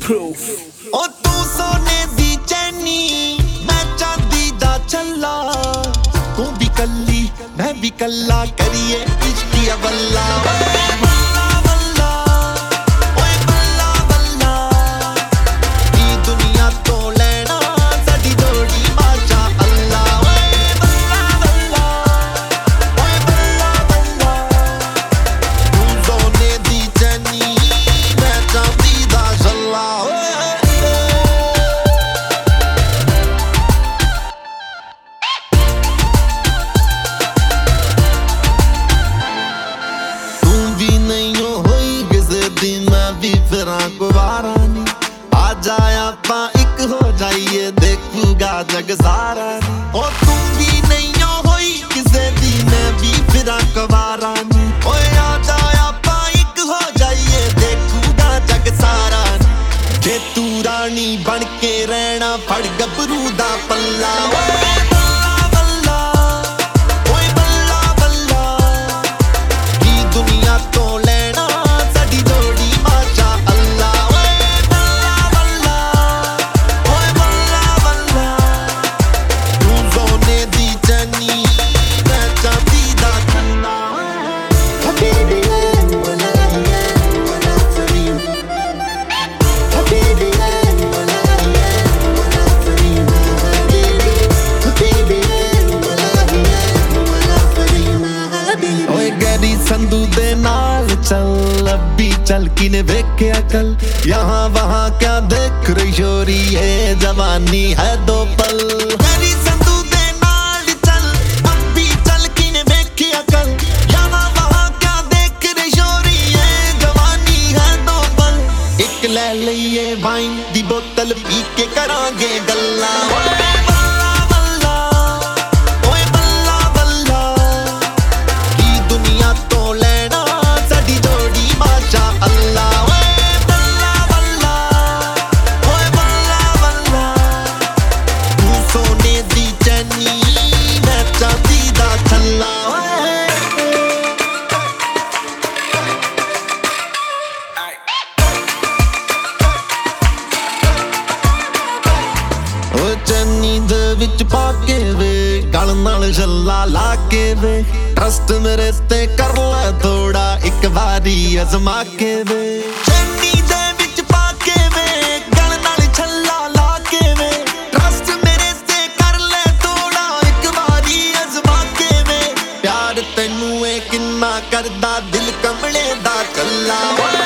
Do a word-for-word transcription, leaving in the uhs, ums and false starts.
proof ओ तू सोने दी चैनी मैं चांदी दा छल्ला तू भी कल्ली मैं भी कल्ला करिए इश्क या बल्ला बल्ला बल्ला ओए बल्ला बल्ला ई दुनिया तो लेना साडी जोड़ी माशा अल्लाह ओए बल्ला बल्ला ओए बल्ला बल्ला तू सोने दी चैनी मैं चांदी दा छल्ला गुवारा नी आ जाए आपा एक हो जाइए देखूगा जग सारा नी ओ तू भी नहीं होई किसे दी मैं भी फिरा गवारा नी ओए आ जाए आपा एक हो जाइए देखूगा जग सारा नी जे तू रानी बन के रहना फड़ गबरू दा पल्ला संधू दे नाल चल अभी चल किने वेखे अकल यहाँ वहाँ क्या देख रही छोरी है जवानी है दो पल मेरी संधू दे नाल चल अभी चल किने वेखे अकल यहाँ वहाँ क्या देख रही छोरी है जवानी है दो पल एक ले लिए वाइन दी बोतल पी के करांगे गल्ला चन्नी दे विच पाके वे गल नाल छल्ला लाके वे ट्रस्ट मेरे ते कर लै थोड़ा एक बारी अजमा के वे चन्नी दे विच पाके वे गल नाल छल्ला लाके वे ट्रस्ट मेरे ते कर लै थोड़ा एक बारी अजमा के वे प्यार तैनू ए किन्ना करदा दिल कमले दा कल्ला